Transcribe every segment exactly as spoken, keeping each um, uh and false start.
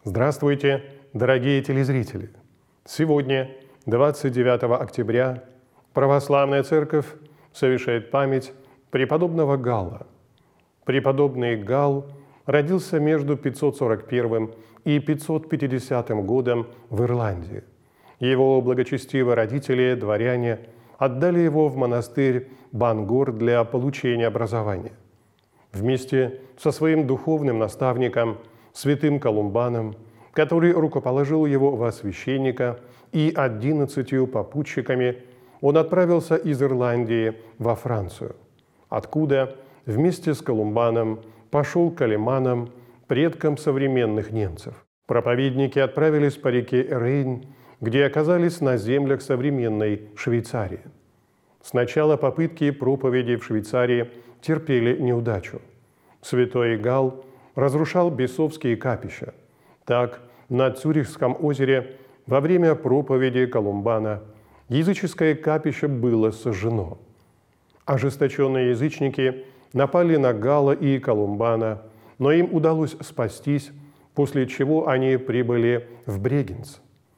Здравствуйте, дорогие телезрители! Сегодня, двадцать девятого октября, Православная Церковь совершает память преподобного Галла. Преподобный Галл родился между пятьсот сорок первым и пятьсот пятидесятым годом в Ирландии. Его благочестивые родители, дворяне, отдали его в монастырь Бангор для получения образования. Вместе со своим духовным наставником, святым Колумбаном, который рукоположил его во священника, и одиннадцатью попутчиками, он отправился из Ирландии во Францию, откуда вместе с Колумбаном пошел к алеманам, предкам современных немцев. Проповедники отправились по реке Рейн, где оказались на землях современной Швейцарии. Сначала попытки проповеди в Швейцарии терпели неудачу. Святой Галл разрушал бесовские капища. Так, на Цюрихском озере во время проповеди Колумбана языческое капище было сожжено. Ожесточенные язычники напали на Галла и Колумбана, но им удалось спастись, после чего они прибыли в Брегенц.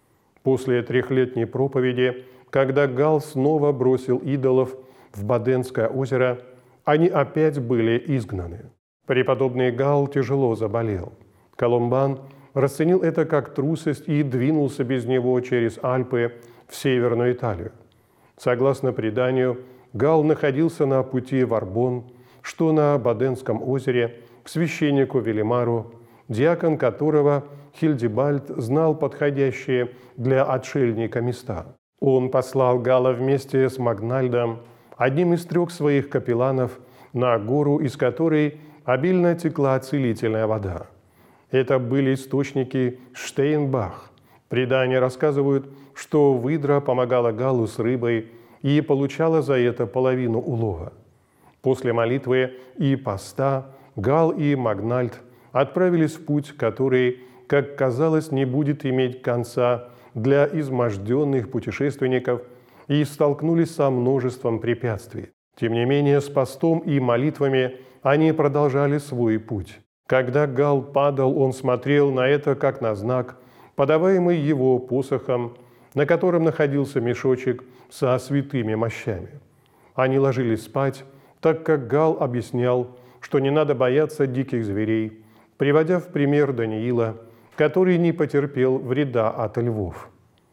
После трехлетней проповеди, когда Галл снова бросил идолов в Баденское озеро, они опять были изгнаны. Преподобный Галл тяжело заболел. Колумбан расценил это как трусость и двинулся без него через Альпы в Северную Италию. Согласно преданию, Галл находился на пути в Арбон, что на Баденском озере, к священнику Велимару, диакон которого Хильдебальд знал подходящие для отшельника места. Он послал Галла вместе с Магнальдом, одним из трех своих капелланов, на гору, из которой обильно текла целительная вода. Это были источники Штейнбах. Предания рассказывают, что выдра помогала Галлу с рыбой и получала за это половину улова. После молитвы и поста Галл и Магнальд отправились в путь, который, как казалось, не будет иметь конца для изможденных путешественников, и столкнулись со множеством препятствий. Тем не менее, с постом и молитвами они продолжали свой путь. Когда Галл падал, он смотрел на это как на знак, подаваемый его посохом, на котором находился мешочек со святыми мощами. Они ложились спать, так как Галл объяснял, что не надо бояться диких зверей, приводя в пример Даниила, который не потерпел вреда от львов.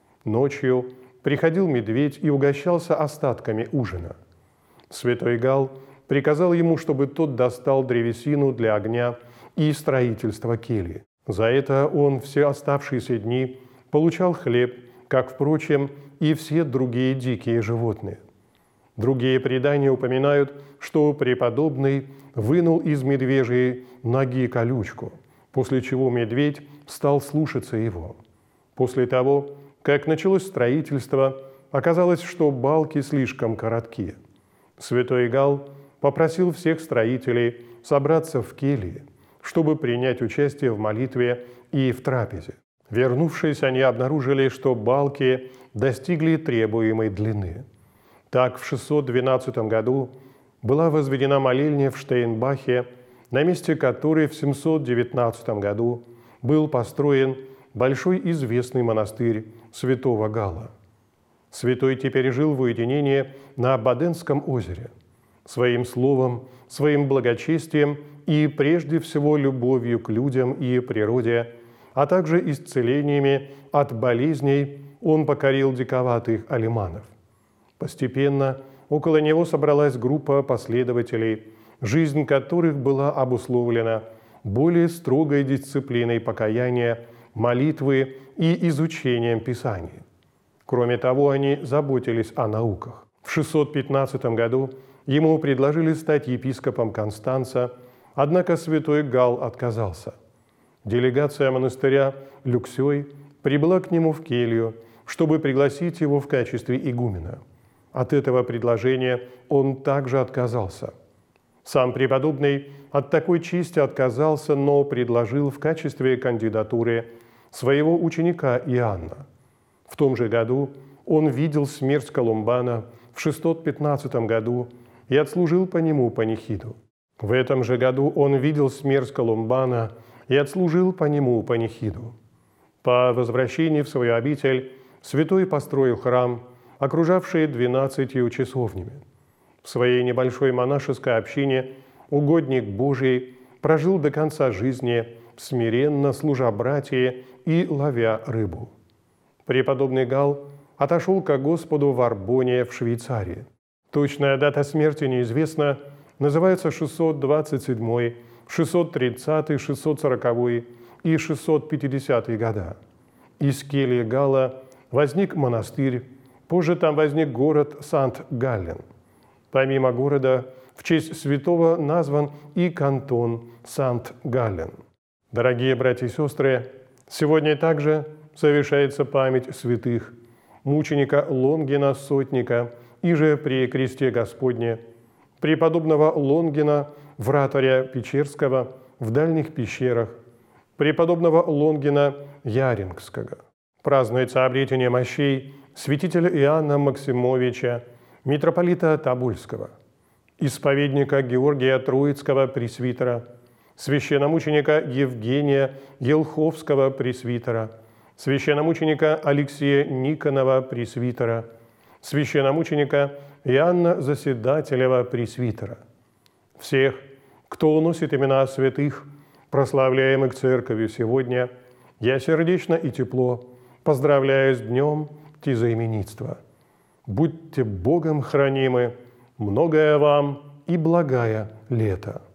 Ночью приходил медведь и угощался остатками ужина. Святой Галл приказал ему, чтобы тот достал древесину для огня и строительства кельи. За это он все оставшиеся дни получал хлеб, как, впрочем, и все другие дикие животные. Другие предания упоминают, что преподобный вынул из медвежьей ноги колючку, после чего медведь стал слушаться его. После того, как началось строительство, оказалось, что балки слишком коротки. Святой Галл попросил всех строителей собраться в келье, чтобы принять участие в молитве и в трапезе. Вернувшись, они обнаружили, что балки достигли требуемой длины. Так, в шестьсот двенадцатом году была возведена молельня в Штейнбахе, на месте которой в семьсот девятнадцатом году был построен большой известный монастырь святого Галла. Святой теперь жил в уединении на Баденском озере. Своим словом, своим благочестием и прежде всего любовью к людям и природе, а также исцелениями от болезней он покорил диковатых алеманов. Постепенно около него собралась группа последователей, жизнь которых была обусловлена более строгой дисциплиной покаяния, молитвы и изучением Писаний. Кроме того, они заботились о науках. В шестьсот пятнадцатом году ему предложили стать епископом Констанца, однако святой Галл отказался. Делегация монастыря Люксёй прибыла к нему в келью, чтобы пригласить его в качестве игумена. От этого предложения он также отказался. Сам преподобный от такой чести отказался, но предложил в качестве кандидатуры своего ученика Иоанна. В том же году он видел смерть Колумбана в шестьсот пятнадцатом году и отслужил по нему панихиду. В этом же году он видел смерть Колумбана и отслужил по нему панихиду. По возвращении в свою обитель святой построил храм, окружавший двенадцатью часовнями. В своей небольшой монашеской общине угодник Божий прожил до конца жизни, смиренно служа братье и ловя рыбу. Преподобный Гал отошел ко Господу в Арбоне в Швейцарии. Точная дата смерти неизвестна, называется шестьсот двадцать седьмой, шестьсот тридцатый, шестьсот сороковой и шестьсот пятидесятый года. Из кельи Гала возник монастырь, позже там возник город Сант-Галлен. Помимо города, в честь святого назван и кантон Сант-Галлен. Дорогие братья и сестры, сегодня также совершается память святых, мученика Лонгина Сотника, и же при кресте Господне, преподобного Лонгина, вратаря Печерского в дальних пещерах, преподобного Лонгина Ярингского. Празднуется обретение мощей святителя Иоанна Максимовича, митрополита Тобольского, исповедника Георгия Троицкого пресвитера, священномученика Евгения Елховского пресвитера, священномученика Алексея Никонова пресвитера, священномученика Иоанна Заседателева пресвитера. Всех, кто уносит имена святых, прославляемых Церковью сегодня, я сердечно и тепло поздравляю с днем тезаименитства. Будьте Богом хранимы, многое вам и благая лето.